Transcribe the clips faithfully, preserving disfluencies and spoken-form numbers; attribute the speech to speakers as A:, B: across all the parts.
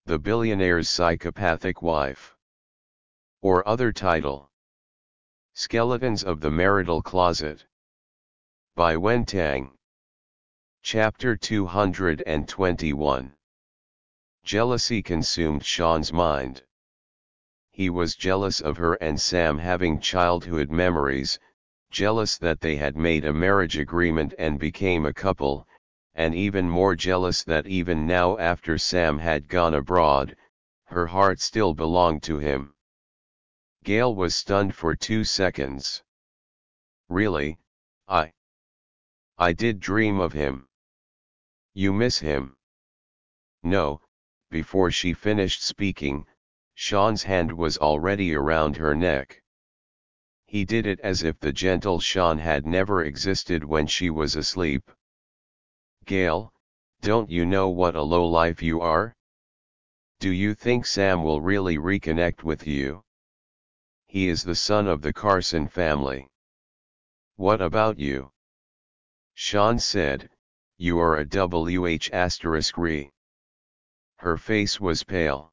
A: The Billionaire's Psychopathic Wife. Or other title: Skeletons of the Marital Closet. By Wen Tang. Chapter two hundred twenty-one. Jealousy consumed Sean's mind. He was jealous of her and Sam having childhood memories, jealous that they had made a marriage agreement and became a couple, and even more jealous that even now, after Sam had gone abroad, her heart still belonged to him. Gail was stunned for two seconds. Really, I... I did dream of him. You miss him? No. Before she finished speaking, Sean's hand was already around her neck. He did it as if the gentle Sean had never existed when she was asleep. Gail, don't you know what a lowlife you are? Do you think Sam will really reconnect with you? He is the son of the Carson family. What about you? Sean said, you are a W H asterisk re. Her face was pale.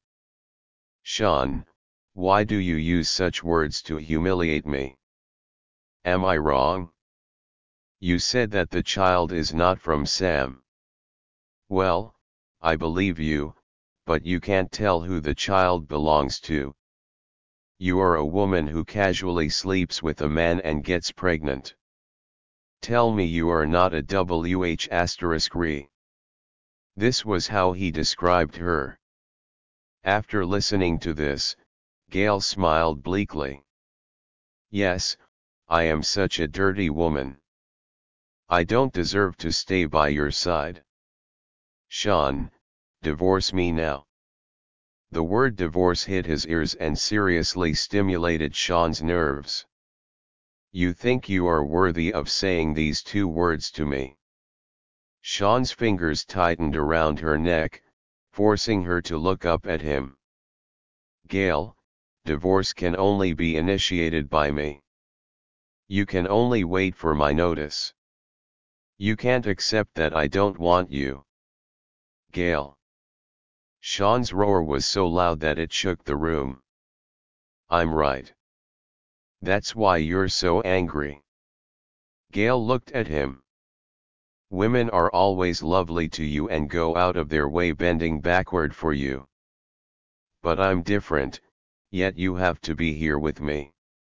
A: Sean, why do you use such words to humiliate me? Am I wrong? You said that the child is not from Sam. Well, I believe you, but you can't tell who the child belongs to. You are a woman who casually sleeps with a man and gets pregnant. Tell me you are not a W H asterisk re. This was how he described her. After listening to this, Gail smiled bleakly. Yes, I am such a dirty woman. I don't deserve to stay by your side. Sean, divorce me now. The word divorce hit his ears and seriously stimulated Sean's nerves. You think you are worthy of saying these two words to me? Sean's fingers tightened around her neck, forcing her to look up at him. Gail, divorce can only be initiated by me. You can only wait for my notice. You can't accept that I don't want you. Gail. Sean's roar was so loud that it shook the room. I'm right. That's why you're so angry. Gail looked at him. Women are always lovely to you and go out of their way bending backward for you. But I'm different, yet you have to be here with me.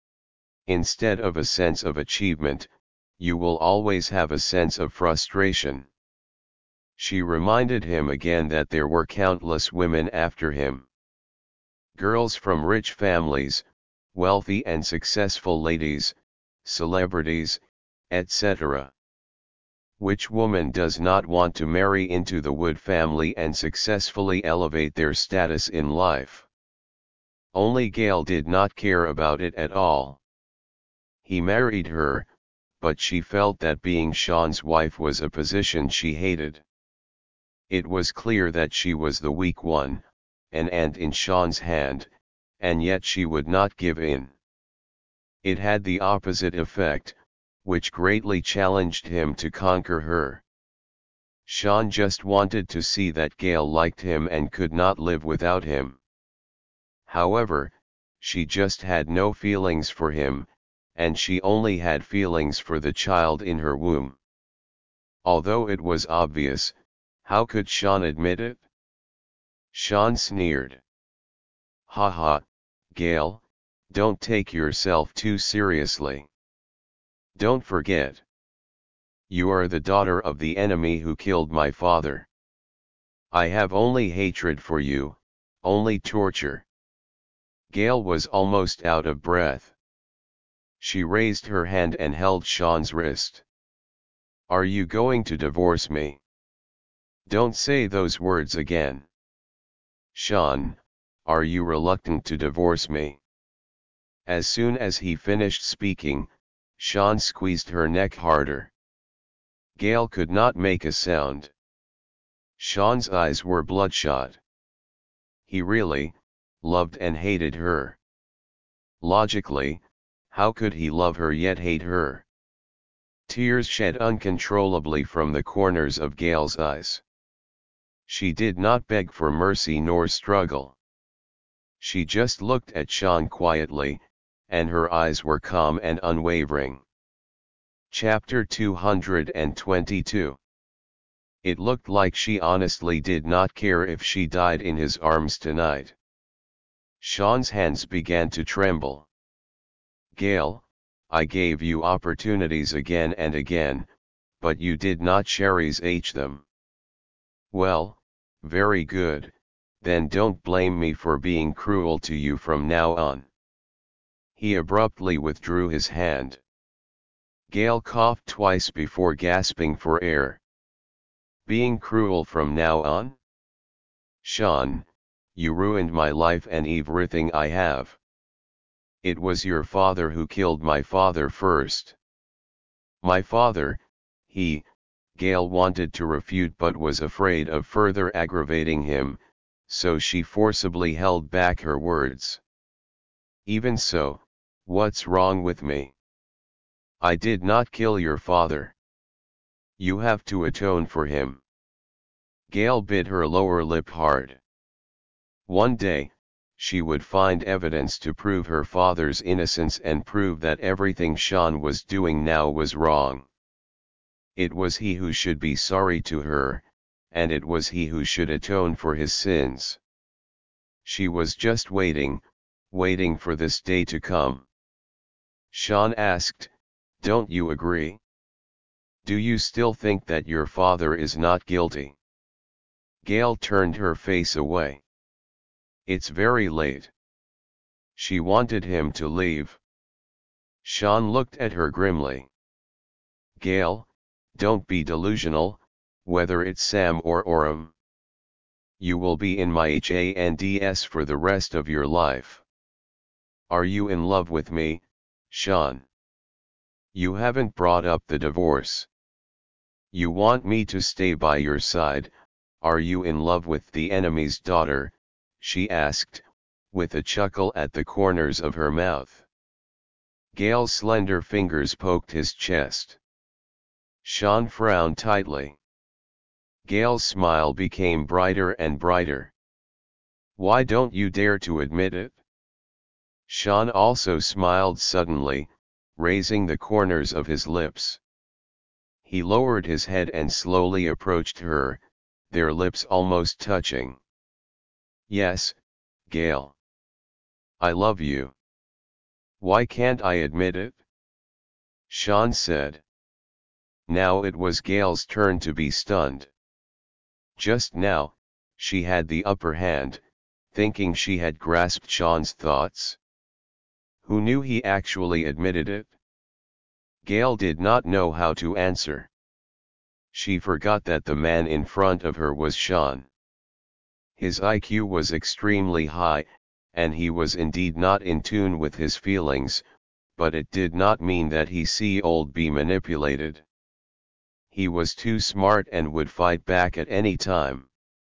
A: Instead of a sense of achievement, you will always have a sense of frustration. She reminded him again that there were countless women after him. Girls from rich families, wealthy and successful ladies, celebrities, et cetera. Which woman does not want to marry into the Wood family and successfully elevate their status in life? Only Gail did not care about it at all. He married her, but she felt that being Sean's wife was a position she hated. It was clear that she was the weak one, an ant in Sean's hand, and yet she would not give in. It had the opposite effect, which greatly challenged him to conquer her. Sean just wanted to see that Gail liked him and could not live without him. However, she just had no feelings for him, and she only had feelings for the child in her womb. Although it was obvious, how could Sean admit it? Sean sneered. Ha ha, Gail, don't take yourself too seriously. Don't forget. You are the daughter of the enemy who killed my father. I have only hatred for you, only torture. Gail was almost out of breath. She raised her hand and held Sean's wrist. Are you going to divorce me? Don't say those words again. Sean, are you reluctant to divorce me? As soon as he finished speaking, Sean squeezed her neck harder. Gail could not make a sound. Sean's eyes were bloodshot. He really loved and hated her. Logically, how could he love her yet hate her? Tears shed uncontrollably from the corners of Gail's eyes. She did not beg for mercy nor struggle. She just looked at Sean quietly, and her eyes were calm and unwavering. Chapter two hundred twenty-two. It looked like she honestly did not care if she died in his arms tonight. Sean's hands began to tremble. Gail, I gave you opportunities again and again, but you did not cherish them. Well, very good, then don't blame me for being cruel to you from now on. He abruptly withdrew his hand. Gail coughed twice before gasping for air. Being cruel from now on? Sean, you ruined my life and everything I have. It was your father who killed my father first. My father, he, Gail wanted to refute but was afraid of further aggravating him, so she forcibly held back her words. Even so, what's wrong with me? I did not kill your father. You have to atone for him. Gail bit her lower lip hard. One day, she would find evidence to prove her father's innocence and prove that everything Sean was doing now was wrong. It was he who should be sorry to her, and it was he who should atone for his sins. She was just waiting, waiting for this day to come. Sean asked, "Don't you agree? Do you still think that your father is not guilty?" Gail turned her face away. It's very late. She wanted him to leave. Sean looked at her grimly. Gail, don't be delusional, whether it's Sam or Orem. You will be in my hands for the rest of your life. Are you in love with me, Sean? You haven't brought up the divorce. You want me to stay by your side. Are you in love with the enemy's daughter? She asked, with a chuckle at the corners of her mouth. Gail's slender fingers poked his chest. Sean frowned tightly. Gail's smile became brighter and brighter. Why don't you dare to admit it? Sean also smiled suddenly, raising the corners of his lips. He lowered his head and slowly approached her, their lips almost touching. Yes, Gail. I love you. Why can't I admit it? Sean said. Now it was Gail's turn to be stunned. Just now, she had the upper hand, thinking she had grasped Sean's thoughts. Who knew he actually admitted it? Gail did not know how to answer. She forgot that the man in front of her was Sean. His I Q was extremely high, and he was indeed not in tune with his feelings, but it did not mean that he could be manipulated. He was too smart and would fight back at any time.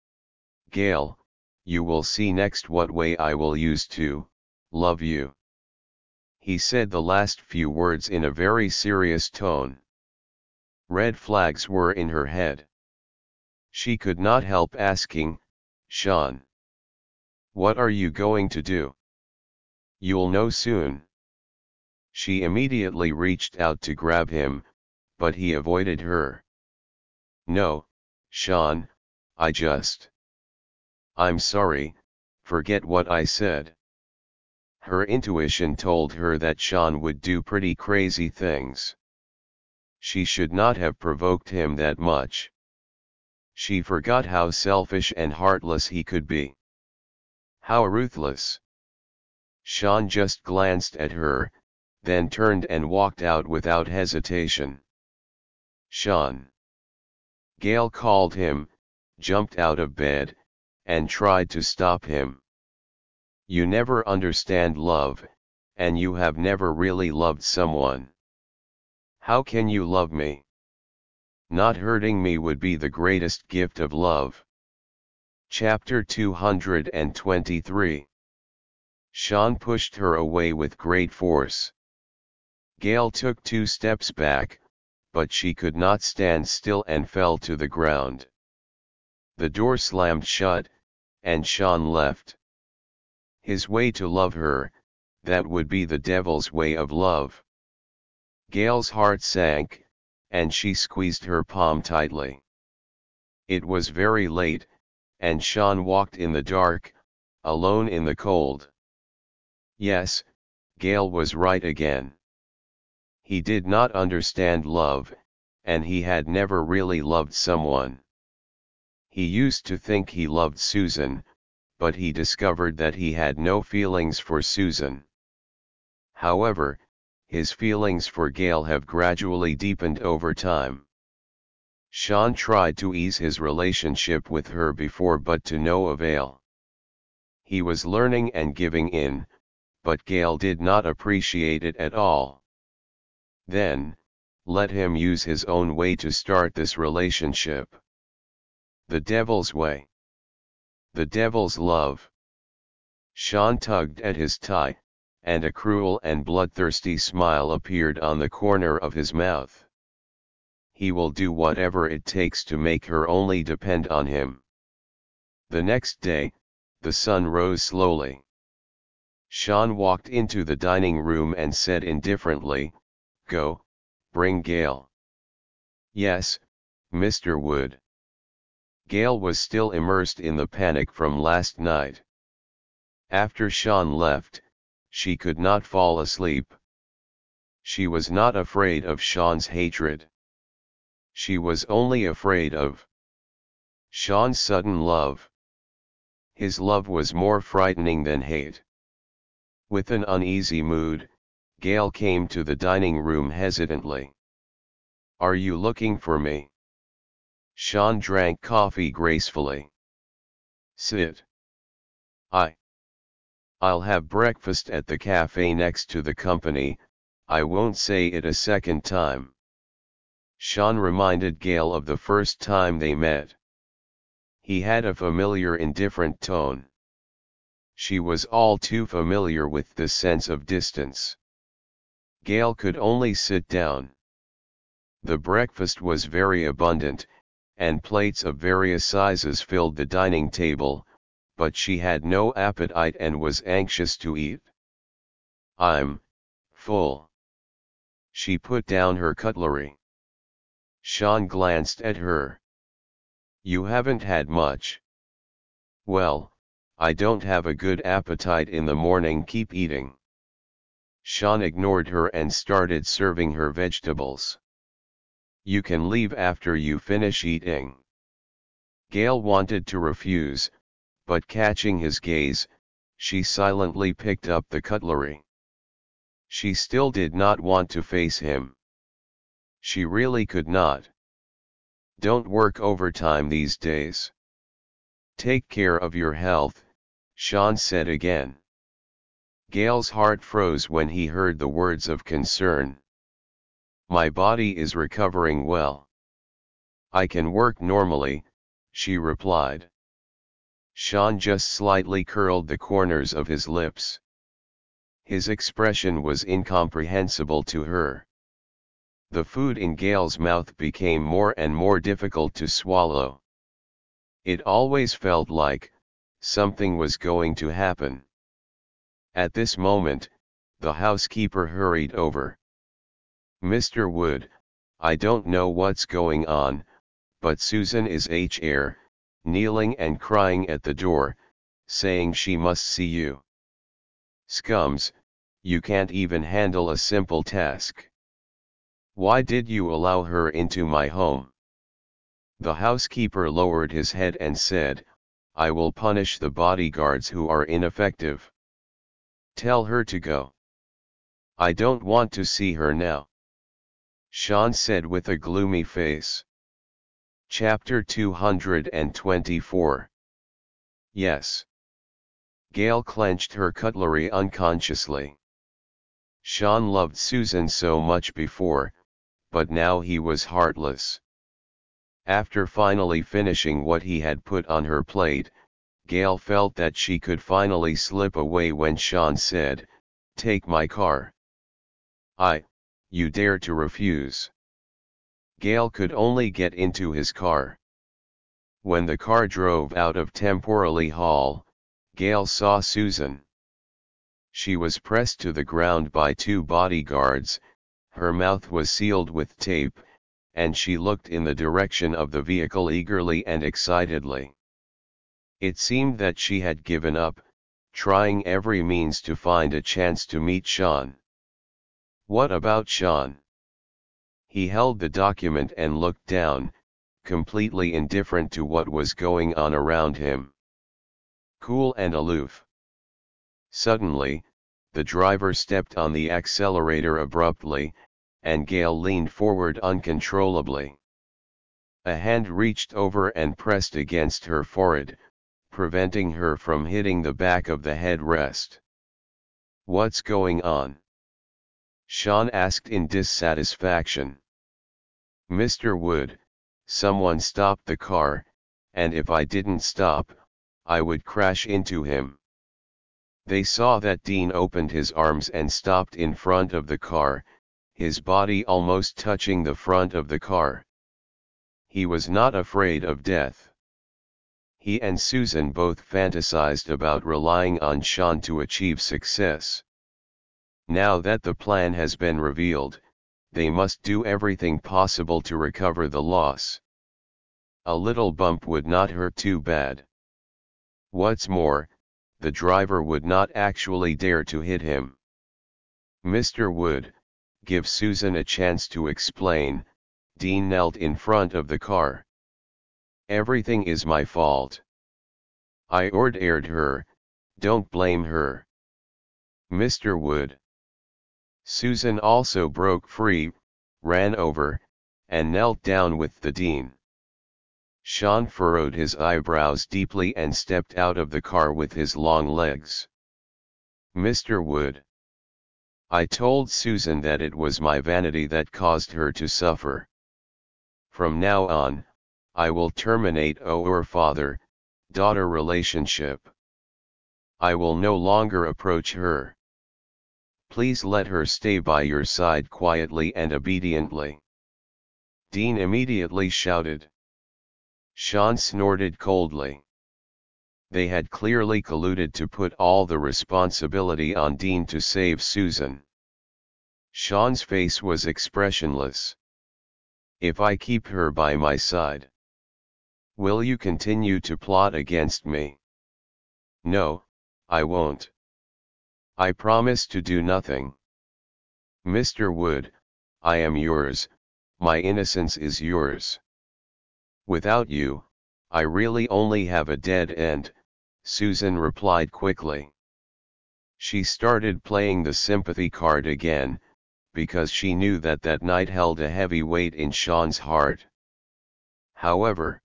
A: Gail, you will see next what way I will use to love you. He said the last few words in a very serious tone. Red flags were in her head. She could not help asking, Sean, what are you going to do? You'll know soon. She immediately reached out to grab him, but he avoided her. No, Sean, I just... I'm sorry, forget what I said. Her intuition told her that Sean would do pretty crazy things. She should not have provoked him that much. She forgot how selfish and heartless he could be. How ruthless. Sean just glanced at her, then turned and walked out without hesitation. Sean. Gail called him, jumped out of bed, and tried to stop him. You never understand love, and you have never really loved someone. How can you love me? Not hurting me would be the greatest gift of love. Chapter two hundred twenty-three. Sean pushed her away with great force. Gail took two steps back, but she could not stand still and fell to the ground. The door slammed shut, and Sean left. His way to love her, that would be the devil's way of love. Gail's heart sank, and she squeezed her palm tightly. It was very late, and Sean walked in the dark, alone in the cold. Yes, Gail was right again. He did not understand love, and he had never really loved someone. He used to think he loved Susan, but he discovered that he had no feelings for Susan. However, his feelings for Gail have gradually deepened over time. Sean tried to ease his relationship with her before, but to no avail. He was learning and giving in, but Gail did not appreciate it at all. Then, let him use his own way to start this relationship. The devil's way. The devil's love. Sean tugged at his tie, and a cruel and bloodthirsty smile appeared on the corner of his mouth. He will do whatever it takes to make her only depend on him. The next day, the sun rose slowly. Sean walked into the dining room and said indifferently, "Go, bring Gail." "Yes, Mister Wood." Gail was still immersed in the panic from last night. After Sean left, she could not fall asleep. She was not afraid of Sean's hatred. She was only afraid of Sean's sudden love. His love was more frightening than hate. With an uneasy mood, Gail came to the dining room hesitantly. "Are you looking for me?" Sean drank coffee gracefully. "Sit." I. "I'll have breakfast at the cafe next to the company, I won't say it a second time." Sean reminded Gail of the first time they met. He had a familiar indifferent tone. She was all too familiar with the sense of distance. Gail could only sit down. The breakfast was very abundant, and plates of various sizes filled the dining table, but she had no appetite and was anxious to eat. "I'm full." She put down her cutlery. Sean glanced at her. "You haven't had much." "Well, I don't have a good appetite in the morning, keep eating." Sean ignored her and started serving her vegetables. "You can leave after you finish eating." Gail wanted to refuse, but catching his gaze, she silently picked up the cutlery. She still did not want to face him. She really could not. "Don't work overtime these days." "Take care of your health," Sean said again. Gail's heart froze when he heard the words of concern. "My body is recovering well. I can work normally," she replied. Sean just slightly curled the corners of his lips. His expression was incomprehensible to her. The food in Gail's mouth became more and more difficult to swallow. It always felt like something was going to happen. At this moment, the housekeeper hurried over. "Mister Wood, I don't know what's going on, but Susan is here, kneeling and crying at the door, saying she must see you." "Scums, you can't even handle a simple task. Why did you allow her into my home?" The housekeeper lowered his head and said, "I will punish the bodyguards who are ineffective. Tell her to go." "I don't want to see her now," Sean said with a gloomy face. Chapter two hundred twenty-four. Yes. Gail clenched her cutlery unconsciously. Sean loved Susan so much before, but now he was heartless. After finally finishing what he had put on her plate, Gail felt that she could finally slip away when Sean said, "Take my car." "I, you dare to refuse?" Gail could only get into his car. When the car drove out of Temporally Hall, Gail saw Susan. She was pressed to the ground by two bodyguards, her mouth was sealed with tape, and she looked in the direction of the vehicle eagerly and excitedly. It seemed that she had given up, trying every means to find a chance to meet Sean. What about Sean? He held the document and looked down, completely indifferent to what was going on around him. Cool and aloof. Suddenly, the driver stepped on the accelerator abruptly, and Gail leaned forward uncontrollably. A hand reached over and pressed against her forehead, preventing her from hitting the back of the headrest. "What's going on?" Sean asked in dissatisfaction. "Mister Wood, someone stopped the car, and if I didn't stop, I would crash into him." They saw that Dean opened his arms and stopped in front of the car, his body almost touching the front of the car. He was not afraid of death. He and Susan both fantasized about relying on Sean to achieve success. Now that the plan has been revealed, they must do everything possible to recover the loss. A little bump would not hurt too bad. What's more, the driver would not actually dare to hit him. "Mister Wood, give Susan a chance to explain." Dean knelt in front of the car. "Everything is my fault. I ordered her, don't blame her." "Mister Wood." Susan also broke free, ran over, and knelt down with the Dean. Sean furrowed his eyebrows deeply and stepped out of the car with his long legs. "Mister Wood. I told Susan that it was my vanity that caused her to suffer. From now on, I will terminate our father-daughter relationship. I will no longer approach her. Please let her stay by your side quietly and obediently." Dean immediately shouted. Sean snorted coldly. They had clearly colluded to put all the responsibility on Dean to save Susan. Sean's face was expressionless. "If I keep her by my side, will you continue to plot against me?" "No, I won't. I promise to do nothing." "Mister Wood, I am yours, my innocence is yours. Without you, I really only have a dead end," Susan replied quickly. She started playing the sympathy card again, because she knew that that night held a heavy weight in Sean's heart. However,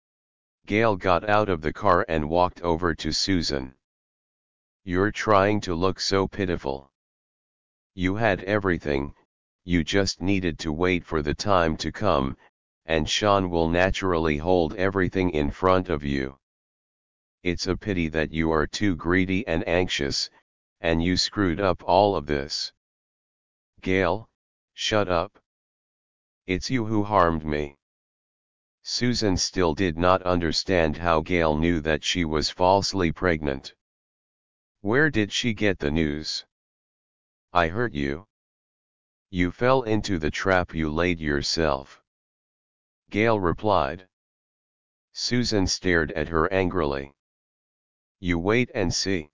A: Gail got out of the car and walked over to Susan. "You're trying to look so pitiful. You had everything, you just needed to wait for the time to come, and Sean will naturally hold everything in front of you. It's a pity that you are too greedy and anxious, and you screwed up all of this." "Gail, shut up. It's you who harmed me." Susan still did not understand how Gail knew that she was falsely pregnant. "Where did she get the news?" "I hurt you. You fell into the trap you laid yourself," Gail replied. Susan stared at her angrily. "You wait and see."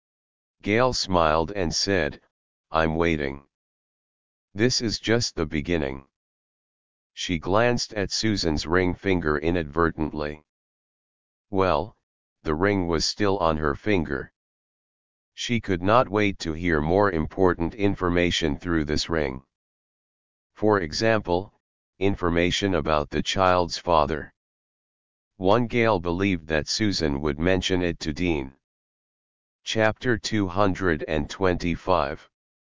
A: Gail smiled and said, "I'm waiting. This is just the beginning." She glanced at Susan's ring finger inadvertently. Well, the ring was still on her finger. She could not wait to hear more important information through this ring. For example, information about the child's father. One Gail believed that Susan would mention it to Dean. Chapter two hundred twenty-five.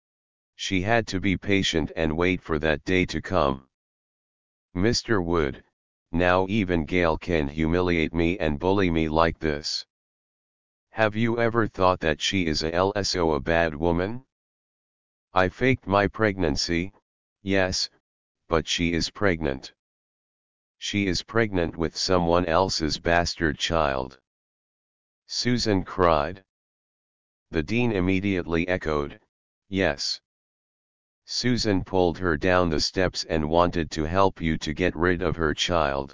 A: She had to be patient and wait for that day to come. "Mister Wood, now even Gail can humiliate me and bully me like this. Have you ever thought that she is a also a bad woman? I faked my pregnancy, yes, but she is pregnant. She is pregnant with someone else's bastard child. Susan cried. The dean immediately echoed, yes. Susan pulled her down the steps and wanted to help you to get rid of her child.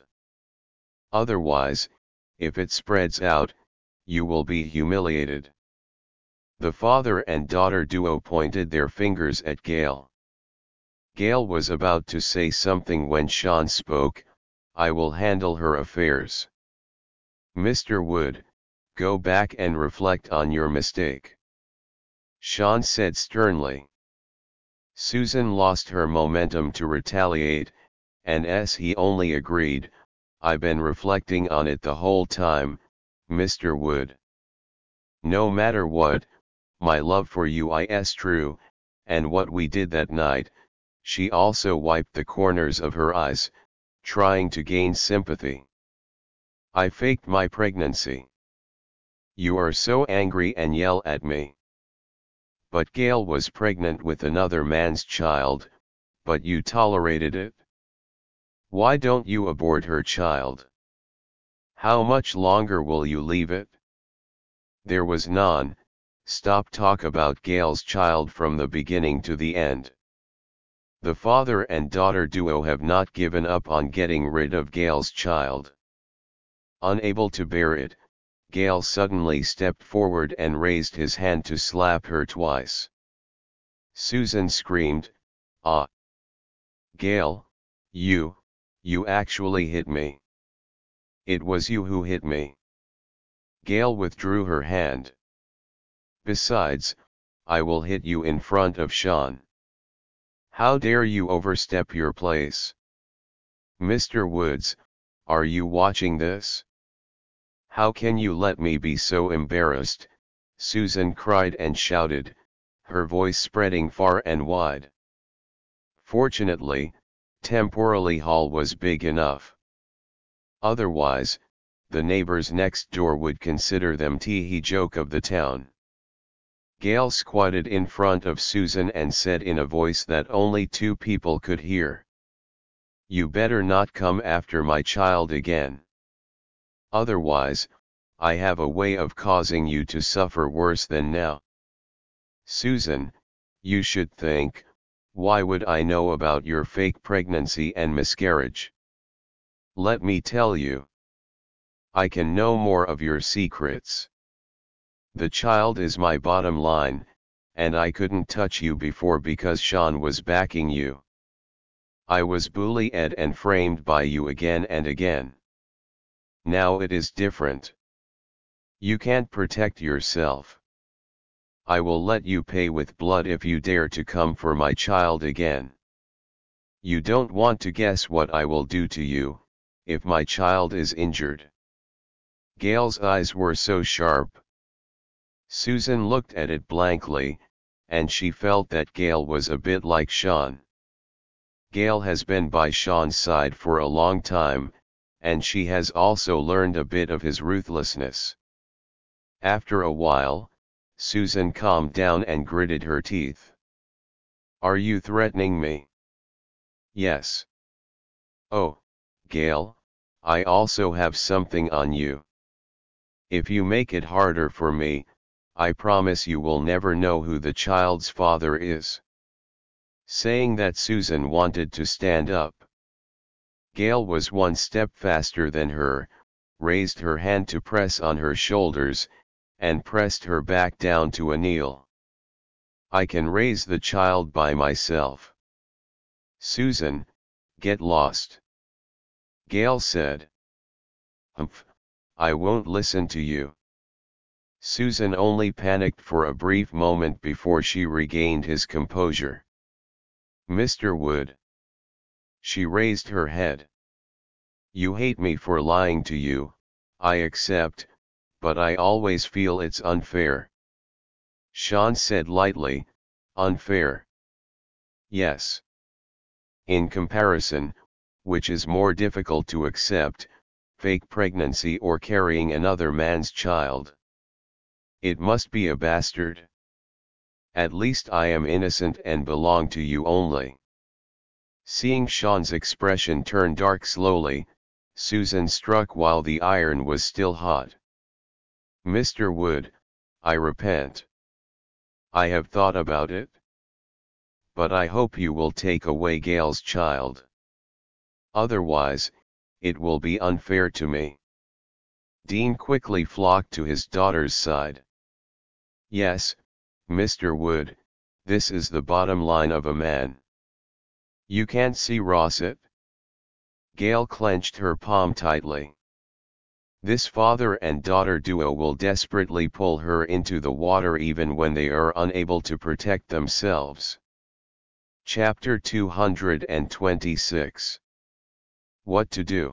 A: Otherwise, if it spreads out, you will be humiliated. The father and daughter duo pointed their fingers at Gail. Gail was about to say something when Sean spoke, I will handle her affairs. Mister Wood, go back and reflect on your mistake. Sean said sternly. Susan lost her momentum to retaliate, and as he only agreed, I've been reflecting on it the whole time, Mister Wood. No matter what, my love for you is true, and what we did that night, she also wiped the corners of her eyes, trying to gain sympathy. I faked my pregnancy. You are so angry and yell at me. But Gail was pregnant with another man's child, but you tolerated it? Why don't you abort her child? How much longer will you leave it? There was none, stop talk about Gail's child from the beginning to the end. The father and daughter duo have not given up on getting rid of Gail's child. Unable to bear it, Gail suddenly stepped forward and raised his hand to slap her twice. Susan screamed, ah! Gail, you, you actually hit me. It was you who hit me. Gail withdrew her hand. Besides, I will hit you in front of Sean. How dare you overstep your place? Mister Woods, are you watching this? How can you let me be so embarrassed? Susan cried and shouted, her voice spreading far and wide. Fortunately, Temporally Hall was big enough. Otherwise, the neighbors next door would consider them tee-hee joke of the town. Gail squatted in front of Susan and said in a voice that only two people could hear. You better not come after my child again. Otherwise, I have a way of causing you to suffer worse than now. Susan, you should think, why would I know about your fake pregnancy and miscarriage? Let me tell you. I can know more of your secrets. The child is my bottom line, and I couldn't touch you before because Sean was backing you. I was bullied and framed by you again and again. Now it is different. You can't protect yourself. I will let you pay with blood if you dare to come for my child again. You don't want to guess what I will do to you, if my child is injured. Gail's eyes were so sharp. Susan looked at it blankly, and she felt that Gail was a bit like Sean. Gail has been by Sean's side for a long time, and she has also learned a bit of his ruthlessness. After a while, Susan calmed down and gritted her teeth. Are you threatening me? Yes. Oh, Gail, I also have something on you. If you make it harder for me, I promise you will never know who the child's father is. Saying that, Susan wanted to stand up. Gail was one step faster than her, raised her hand to press on her shoulders, and pressed her back down to a kneel. I can raise the child by myself. Susan, get lost. Gail said. Humph, I won't listen to you. Susan only panicked for a brief moment before she regained his composure. Mister Wood. She raised her head. You hate me for lying to you, I accept, but I always feel it's unfair. Sean said lightly, unfair. Yes. In comparison, which is more difficult to accept, fake pregnancy or carrying another man's child? It must be a bastard. At least I am innocent and belong to you only. Seeing Sean's expression turn dark slowly, Susan struck while the iron was still hot. Mister Wood, I repent. I have thought about it. But I hope you will take away Gail's child. Otherwise, it will be unfair to me. Dean quickly flocked to his daughter's side. Yes, Mister Wood, this is the bottom line of a man. You can't see Rossett? Gail clenched her palm tightly. This father and daughter duo will desperately pull her into the water even when they are unable to protect themselves. Chapter two hundred twenty-six. What to do?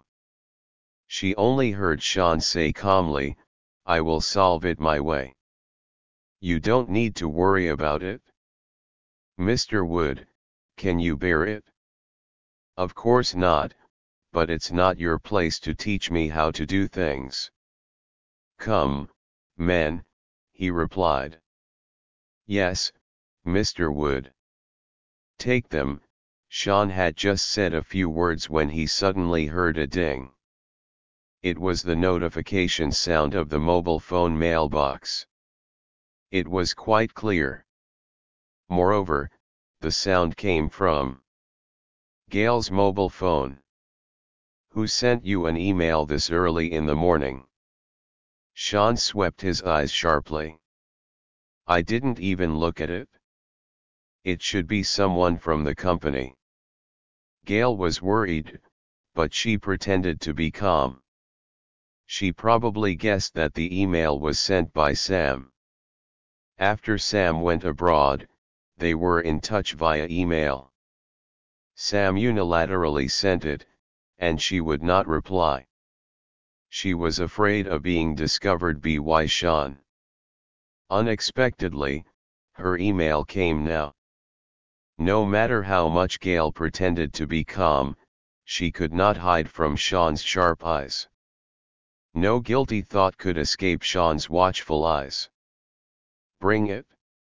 A: She only heard Sean say calmly, I will solve it my way. You don't need to worry about it. Mister Wood, can you bear it? Of course not, but it's not your place to teach me how to do things. Come, men, he replied. Yes, Mister Wood. Take them. Sean had just said a few words when he suddenly heard a ding. It was the notification sound of the mobile phone mailbox. It was quite clear. Moreover, the sound came from Gail's mobile phone. Who sent you an email this early in the morning? Sean swept his eyes sharply. I didn't even look at it. It should be someone from the company. Gail was worried, but she pretended to be calm. She probably guessed that the email was sent by Sam. After Sam went abroad, they were in touch via email. Sam unilaterally sent it, and she would not reply. She was afraid of being discovered by Sean. Unexpectedly, her email came now. No matter how much Gail pretended to be calm, she could not hide from Sean's sharp eyes. No guilty thought could escape Sean's watchful eyes. Bring it.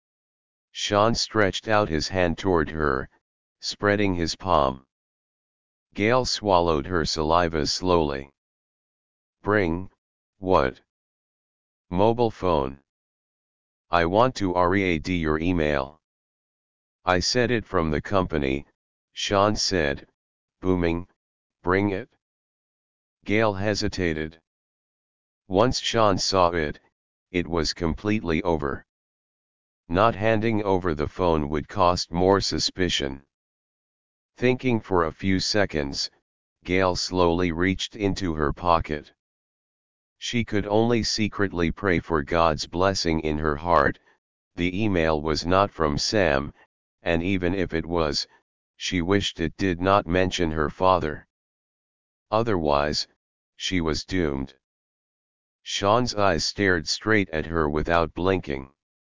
A: Sean stretched out his hand toward her, spreading his palm. Gail swallowed her saliva slowly. Bring, what? Mobile phone. I want to read your email. I said it from the company, Sean said, booming, bring it. Gail hesitated. Once Sean saw it, it was completely over. Not handing over the phone would cost more suspicion. Thinking for a few seconds, Gail slowly reached into her pocket. She could only secretly pray for God's blessing in her heart. The email was not from Sam, and even if it was, she wished it did not mention her father. Otherwise, she was doomed. Sean's eyes stared straight at her without blinking.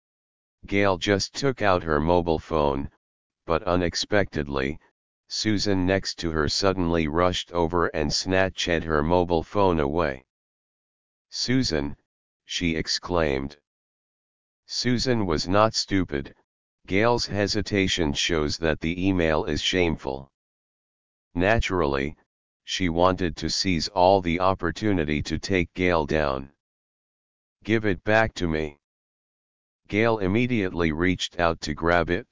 A: Gail just took out her mobile phone, but unexpectedly, Susan next to her suddenly rushed over and snatched her mobile phone away. Susan, she exclaimed. Susan was not stupid. Gail's hesitation shows that the email is shameful. Naturally, she wanted to seize all the opportunity to take Gail down. Give it back to me. Gail immediately reached out to grab it.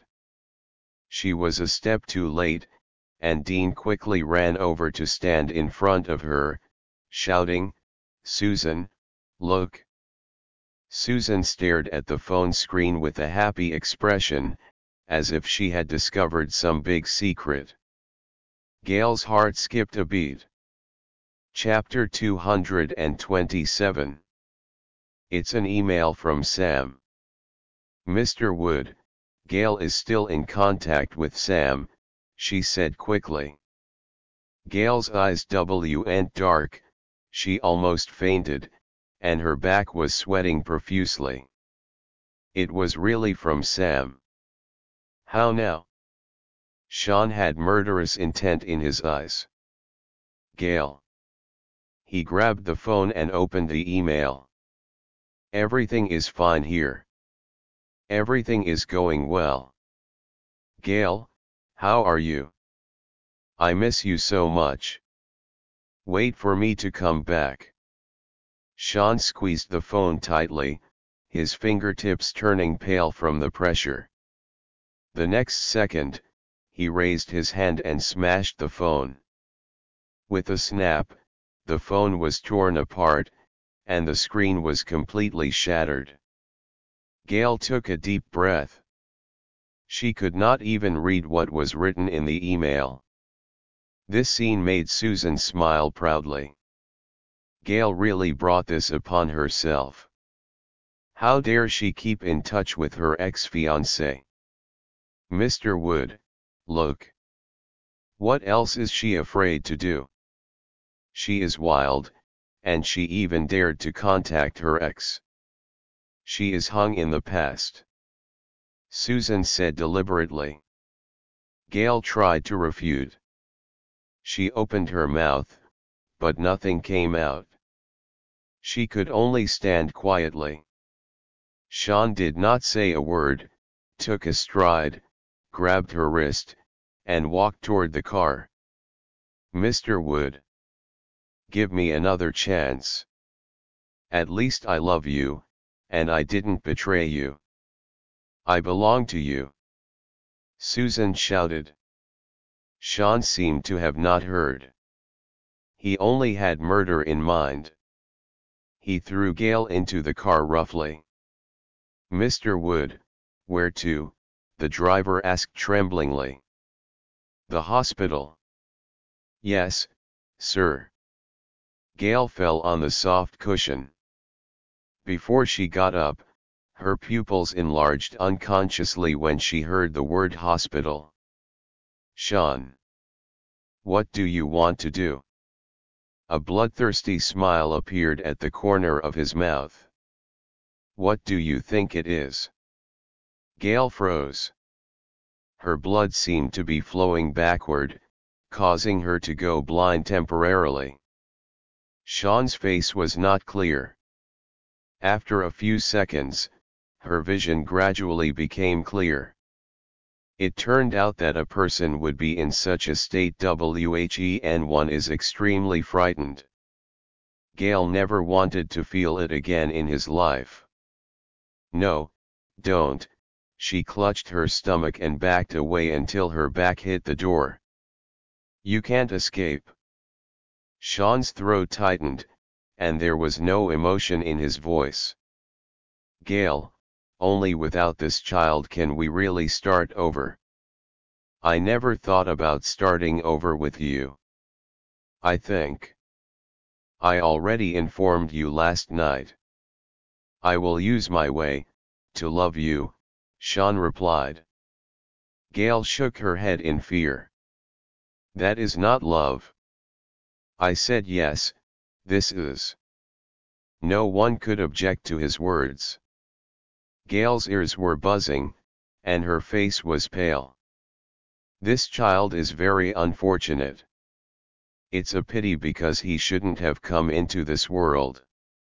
A: She was a step too late, and Dean quickly ran over to stand in front of her, shouting, Susan, look. Susan stared at the phone screen with a happy expression, as if she had discovered some big secret. Gail's heart skipped a beat. Chapter two hundred twenty-seven. It's an email from Sam. Mister Wood, Gail is still in contact with Sam, she said quickly. Gail's eyes went dark, she almost fainted, and her back was sweating profusely. It was really from Sam. How now? Sean had murderous intent in his eyes. Gail. He grabbed the phone and opened the email. Everything is fine here. Everything is going well. Gail, how are you? I miss you so much. Wait for me to come back. Sean squeezed the phone tightly, his fingertips turning pale from the pressure. The next second, he raised his hand and smashed the phone. With a snap, the phone was torn apart, and the screen was completely shattered. Gail took a deep breath. She could not even read what was written in the email. This scene made Susan smile proudly. Gail really brought this upon herself. How dare she keep in touch with her ex-fiancé? Mister Wood, look. What else is she afraid to do? She is wild, and she even dared to contact her ex. She is hung in the past. Susan said deliberately. Gail tried to refute. She opened her mouth, but nothing came out. She could only stand quietly. Sean did not say a word, took a stride, grabbed her wrist, and walked toward the car. Mister Wood. Give me another chance. At least I love you, and I didn't betray you. I belong to you. Susan shouted. Sean seemed to have not heard. He only had murder in mind. He threw Gail into the car roughly. Mister Wood, where to? The driver asked tremblingly. The hospital. Yes, sir. Gail fell on the soft cushion. Before she got up, her pupils enlarged unconsciously when she heard the word hospital. Sean. What do you want to do? A bloodthirsty smile appeared at the corner of his mouth. What do you think it is? Gail froze. Her blood seemed to be flowing backward, causing her to go blind temporarily. Sean's face was not clear. After a few seconds, her vision gradually became clear. It turned out that a person would be in such a state when one is extremely frightened. Gail never wanted to feel it again in his life. No, don't, she clutched her stomach and backed away until her back hit the door. You can't escape. Sean's throat tightened, and there was no emotion in his voice. Gail, only without this child can we really start over. I never thought about starting over with you. I think. I already informed you last night. I will use my way, to love you, Sean replied. Gail shook her head in fear. That is not love. I said yes, this is. No one could object to his words. Gail's ears were buzzing, and her face was pale. This child is very unfortunate. It's a pity because he shouldn't have come into this world.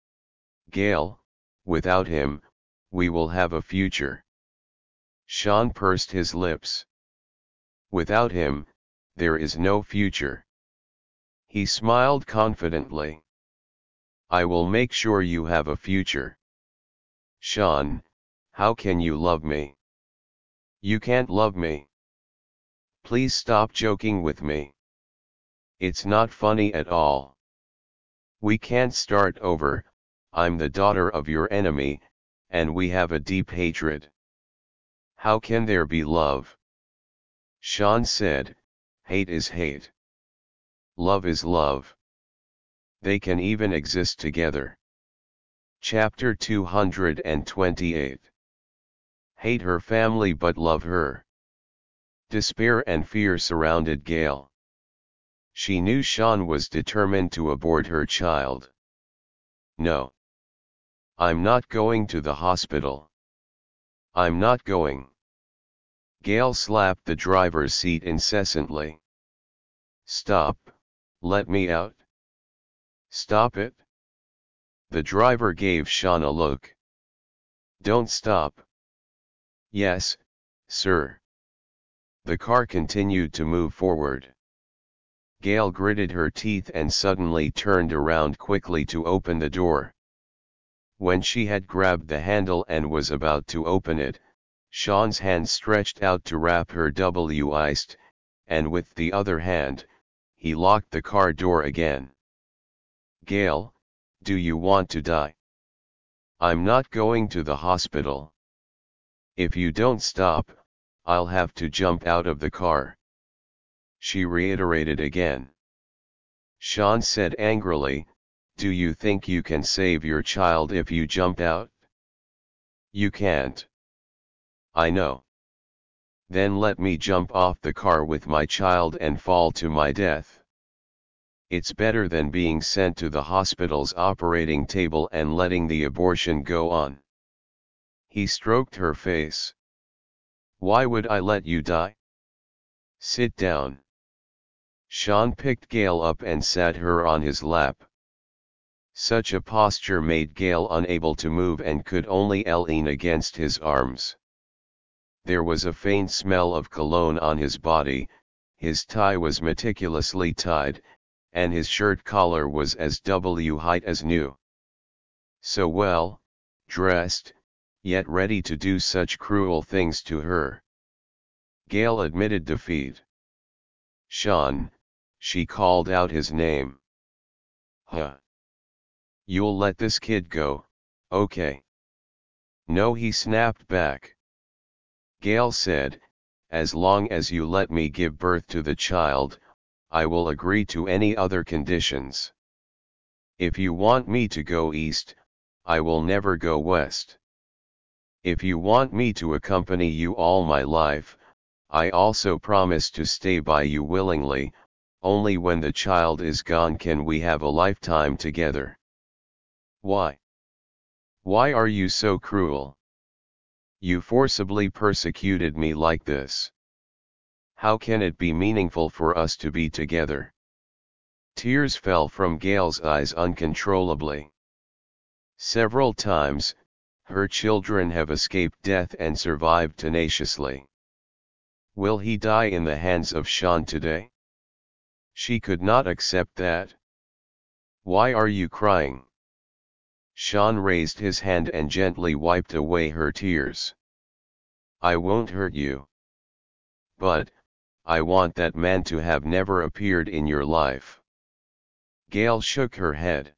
A: Gail, without him, we will have a future. Sean pursed his lips. Without him, there is no future. He smiled confidently. I will make sure you have a future. Sean, how can you love me? You can't love me. Please stop joking with me. It's not funny at all. We can't start over, I'm the daughter of your enemy, and we have a deep hatred. How can there be love? Sean said, hate is hate. Love is love. They can even exist together. Chapter two hundred twenty-eight. Hate her family but love her. Despair and fear surrounded Gail. She knew Sean was determined to abort her child. No. I'm not going to the hospital. I'm not going. Gail slapped the driver's seat incessantly. Stop, let me out. Stop it. The driver gave Sean a look. Don't stop. Yes, sir. The car continued to move forward. Gail gritted her teeth and suddenly turned around quickly to open the door. When she had grabbed the handle and was about to open it, Sean's hand stretched out to wrap her wrist, and with the other hand, he locked the car door again. "Gail, do you want to die?" "I'm not going to the hospital." "If you don't stop, I'll have to jump out of the car," she reiterated again. Sean said angrily, "Do you think you can save your child if you jump out?" "You can't." "I know." "Then let me jump off the car with my child and fall to my death. It's better than being sent to the hospital's operating table and letting the abortion go on." He stroked her face. "Why would I let you die? Sit down." Sean picked Gail up and sat her on his lap. Such a posture made Gail unable to move and could only lean against his arms. There was a faint smell of cologne on his body, his tie was meticulously tied, and his shirt collar was as W height as new. So well dressed, yet ready to do such cruel things to her. Gail admitted defeat. "Sean," she called out his name. "Huh. You'll let this kid go, okay?" "No," he snapped back. Gail said, "As long as you let me give birth to the child, I will agree to any other conditions. If you want me to go east, I will never go west. If you want me to accompany you all my life, I also promise to stay by you willingly. Only when the child is gone can we have a lifetime together." "Why? Why are you so cruel? You forcibly persecuted me like this. How can it be meaningful for us to be together?" Tears fell from Gail's eyes uncontrollably. Several times, her children have escaped death and survived tenaciously. Will he die in the hands of Sean today? She could not accept that. "Why are you crying?" Sean raised his hand and gently wiped away her tears. "I won't hurt you. But, I want that man to have never appeared in your life." Gail shook her head.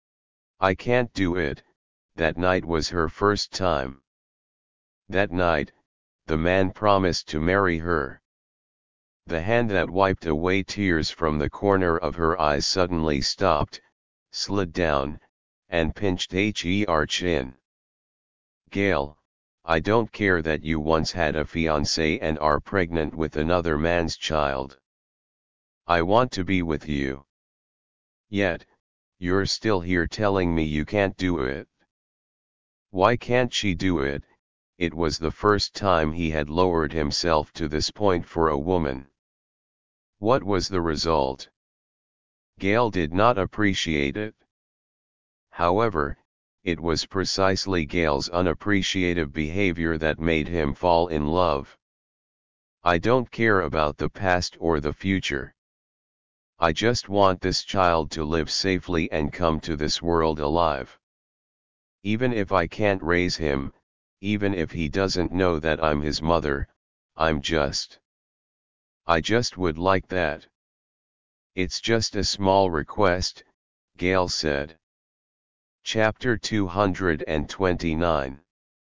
A: "I can't do it." That night was her first time. That night, the man promised to marry her. The hand that wiped away tears from the corner of her eyes suddenly stopped, slid down, and pinched her chin. "Gail, I don't care that you once had a fiancé and are pregnant with another man's child. I want to be with you. Yet, you're still here telling me you can't do it." Why can't she do it? It was the first time he had lowered himself to this point for a woman. What was the result? Gail did not appreciate it. However, it was precisely Gail's unappreciative behavior that made him fall in love. "I don't care about the past or the future. I just want this child to live safely and come to this world alive. Even if I can't raise him, even if he doesn't know that I'm his mother, I'm just. I just would like that." "It's just a small request," Gail said. Chapter two hundred twenty-nine.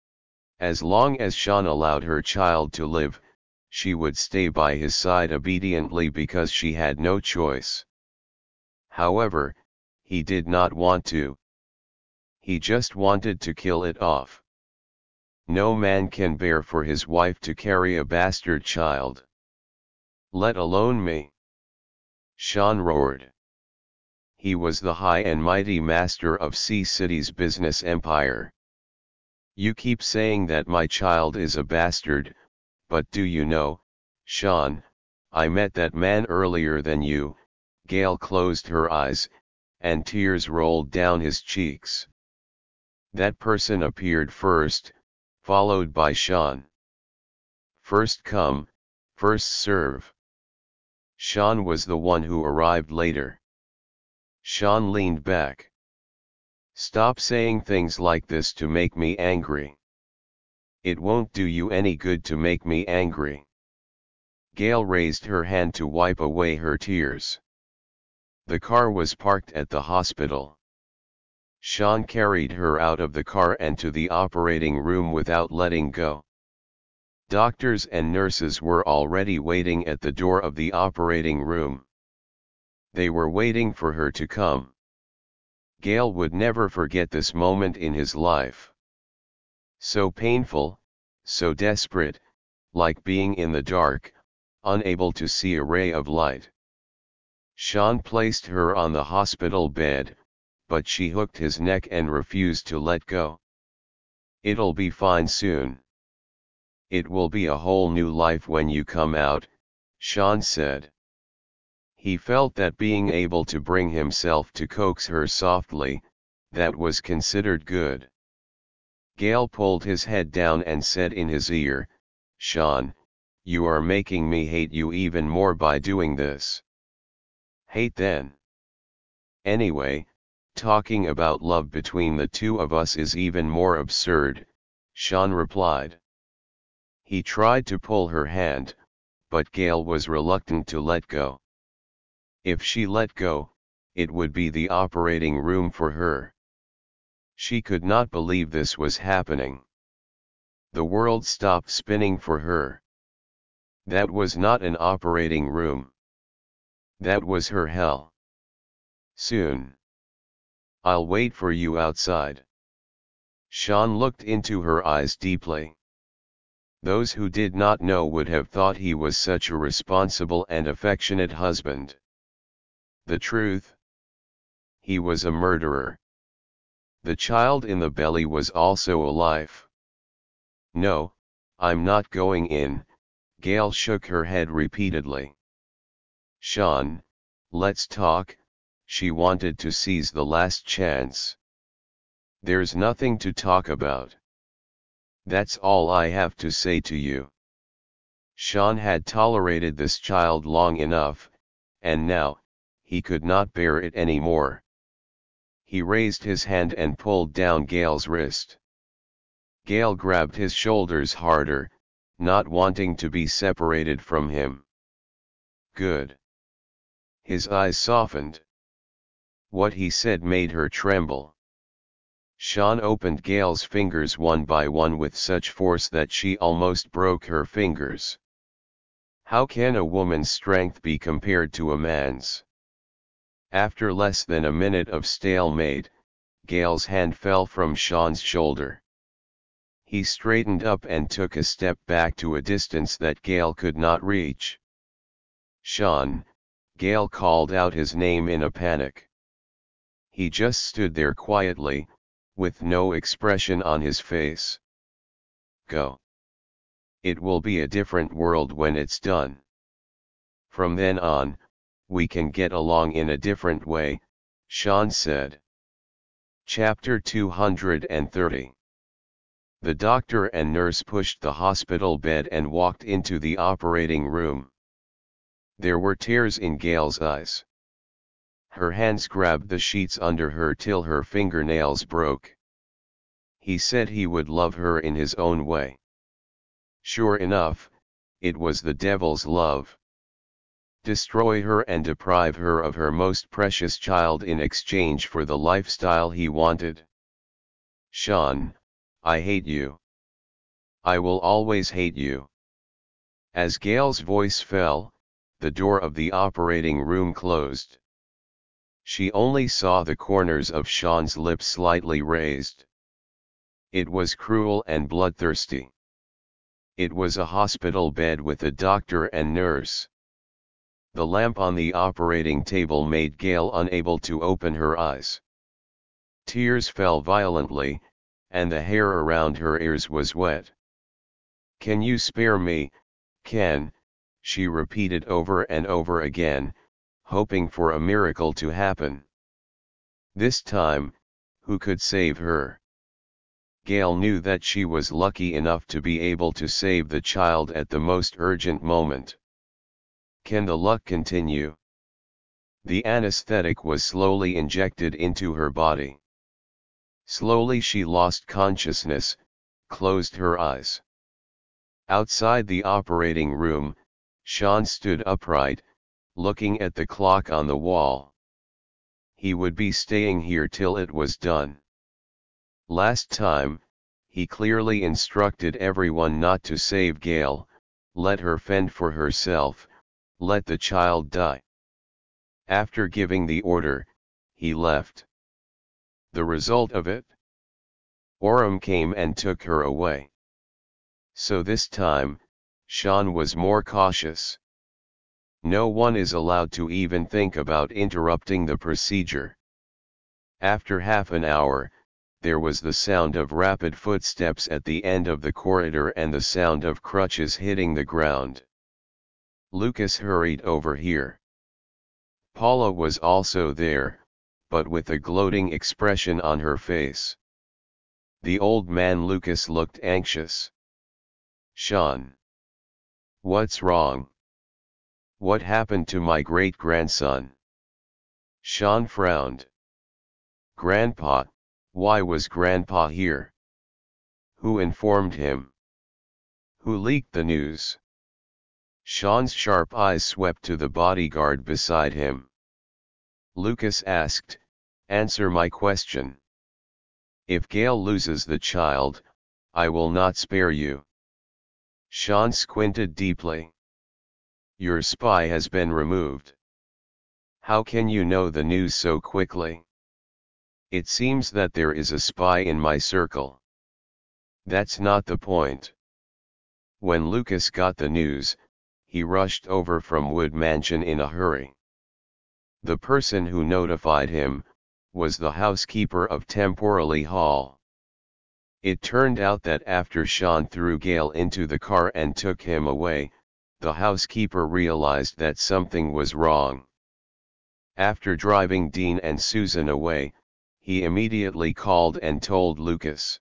A: As long as Sean allowed her child to live, she would stay by his side obediently because she had no choice. However, he did not want to. He just wanted to kill it off. No man can bear for his wife to carry a bastard child. "Let alone me!" Sean roared. He was the high and mighty master of Sea City's business empire. "You keep saying that my child is a bastard, but do you know, Sean, I met that man earlier than you." Gail closed her eyes, and tears rolled down his cheeks. "That person appeared first, followed by Sean. First come, first serve." Sean was the one who arrived later. Sean leaned back. Stop saying things like this to make me angry. It won't do you any good to make me angry. Gail raised her hand to wipe away her tears. The car was parked at the hospital. Sean carried her out of the car and to the operating room without letting go. Doctors and nurses were already waiting at the door of the operating room. They were waiting for her to come. Gail would never forget this moment in his life. So painful, so desperate, like being in the dark, unable to see a ray of light. Sean placed her on the hospital bed, but she hooked his neck and refused to let go. It'll be fine soon. It will be a whole new life when you come out, Sean said. He felt that being able to bring himself to coax her softly, that was considered good. Gail pulled his head down and said in his ear, Sean, you are making me hate you even more by doing this. Hate then. Anyway, talking about love between the two of us is even more absurd, Sean replied. He tried to pull her hand, but Gail was reluctant to let go. If she let go, it would be the operating room for her. She could not believe this was happening. The world stopped spinning for her. That was not an operating room. That was her hell. Soon. I'll wait for you outside. Sean looked into her eyes deeply. Those who did not know would have thought he was such a responsible and affectionate husband. The truth? He was a murderer. The child in the belly was also alive. No, I'm not going in, Gail shook her head repeatedly. Sean, let's talk, she wanted to seize the last chance. There's nothing to talk about. That's all I have to say to you. Sean had tolerated this child long enough, and now, he could not bear it anymore. He raised his hand and pulled down Gail's wrist. Gail grabbed his shoulders harder, not wanting to be separated from him. Good. His eyes softened. What he said made her tremble. Sean opened Gail's fingers one by one with such force that she almost broke her fingers. How can a woman's strength be compared to a man's? After less than a minute of stalemate, Gail's hand fell from Sean's shoulder. He straightened up and took a step back to a distance that Gail could not reach. Sean, Gail called out his name in a panic. He just stood there quietly, with no expression on his face. Go. It will be a different world when it's done. From then on, we can get along in a different way, Sean said. Chapter two hundred thirty. The doctor and nurse pushed the hospital bed and walked into the operating room. There were tears in Gail's eyes. Her hands grabbed the sheets under her till her fingernails broke. He said he would love her in his own way. Sure enough, it was the devil's love. Destroy her and deprive her of her most precious child in exchange for the lifestyle he wanted. Sean, I hate you. I will always hate you. As Gail's voice fell, the door of the operating room closed. She only saw the corners of Sean's lips slightly raised. It was cruel and bloodthirsty. It was a hospital bed with a doctor and nurse. The lamp on the operating table made Gail unable to open her eyes. Tears fell violently, and the hair around her ears was wet. Can you spare me, Ken? She repeated over and over again, hoping for a miracle to happen. This time, who could save her? Gail knew that she was lucky enough to be able to save the child at the most urgent moment. Can the luck continue? The anesthetic was slowly injected into her body. Slowly she lost consciousness, closed her eyes. Outside the operating room, Sean stood upright, looking at the clock on the wall. He would be staying here till it was done. Last time, he clearly instructed everyone not to save Gail, let her fend for herself, let the child die. After giving the order, he left. The result of it? Orem came and took her away. So this time, Sean was more cautious. No one is allowed to even think about interrupting the procedure. After half an hour, there was the sound of rapid footsteps at the end of the corridor and the sound of crutches hitting the ground. Lucas hurried over here. Paula was also there, but with a gloating expression on her face. The old man Lucas looked anxious. Sean. What's wrong? What happened to my great-grandson? Sean frowned. Grandpa, why was Grandpa here? Who informed him? Who leaked the news? Sean's sharp eyes swept to the bodyguard beside him. Lucas asked, answer my question. If Gail loses the child, I will not spare you. Sean squinted deeply. Your spy has been removed. How can you know the news so quickly? It seems that there is a spy in my circle. That's not the point. When Lucas got the news, he rushed over from Wood Mansion in a hurry. The person who notified him was the housekeeper of Temporally Hall. It turned out that after Sean threw Gail into the car and took him away, the housekeeper realized that something was wrong. After driving Dean and Susan away, he immediately called and told Lucas.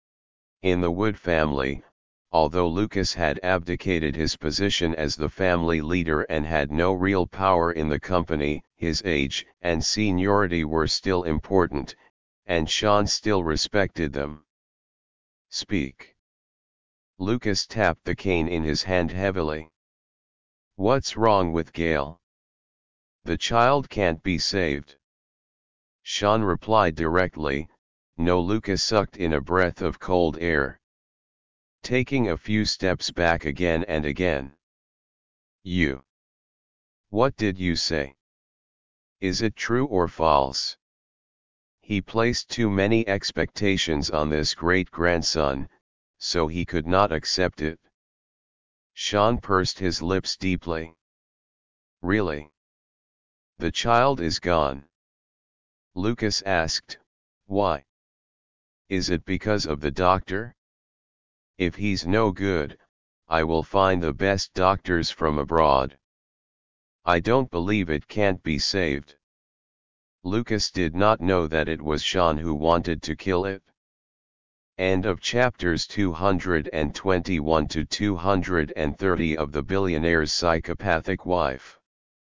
A: In the Wood family, although Lucas had abdicated his position as the family leader and had no real power in the company, his age and seniority were still important, and Sean still respected them. Speak. Lucas tapped the cane in his hand heavily. What's wrong with Gail? The child can't be saved. Sean replied directly. No. Lucas sucked in a breath of cold air, taking a few steps back again and again. You. What did you say? Is it true or false? He placed too many expectations on this great-grandson, so he could not accept it. Sean pursed his lips deeply. Really? The child is gone. Lucas asked, why? Is it because of the doctor? If he's no good, I will find the best doctors from abroad. I don't believe it can't be saved. Lucas did not know that it was Sean who wanted to kill it. End of chapters two hundred twenty-one to two hundred thirty of The Billionaire's Psychopathic Wife.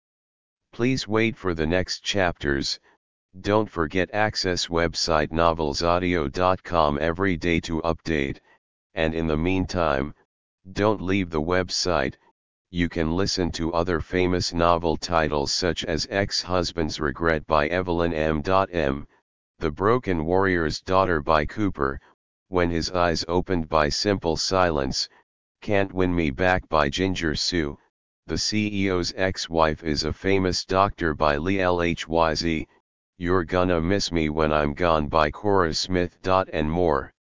A: Please wait for the next chapters. Don't forget access website novels audio dot com every day to update, and in the meantime, don't leave the website. You can listen to other famous novel titles such as Ex-Husband's Regret by Evelyn M. M, The Broken Warrior's Daughter by Cooper, When His Eyes Opened by Simple Silence, Can't Win Me Back by Ginger Sue, The C E O's Ex-Wife is a Famous Doctor by Lee Lhyz, You're Gonna Miss Me When I'm Gone by Cora Smith. And more.